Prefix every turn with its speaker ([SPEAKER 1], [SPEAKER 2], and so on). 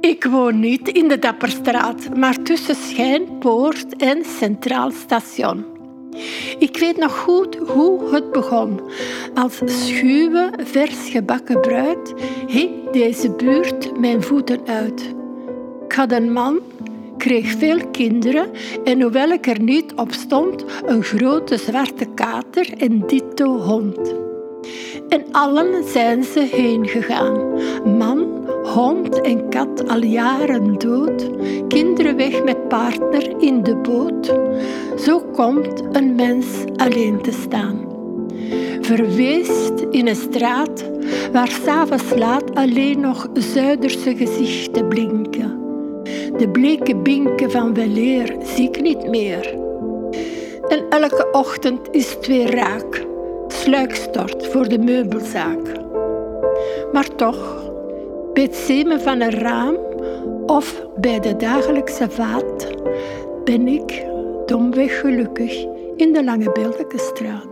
[SPEAKER 1] Ik woon niet in de Dapperstraat, maar tussen Schijnpoort en Centraal Station. Ik weet nog goed hoe het begon. Als schuwe, vers gebakken bruid hing deze buurt mijn voeten uit. Ik had een man, kreeg veel kinderen en hoewel ik er niet op stond, een grote zwarte kater en dito hond. En allen zijn ze heen gegaan. Man, hond en kat al jaren dood. Kinderen weg met partner in de boot. Zo komt een mens alleen te staan. Verweest in een straat waar 's avonds laat alleen nog Zuiderse gezichten blinken. De bleke binken van weleer zie ik niet meer. En elke ochtend is het weer raak. Sluikstort voor de meubelzaak. Maar toch, bij het zemen van een raam of bij de dagelijkse vaat ben ik domweg gelukkig in de Lange Beeldekenstraat.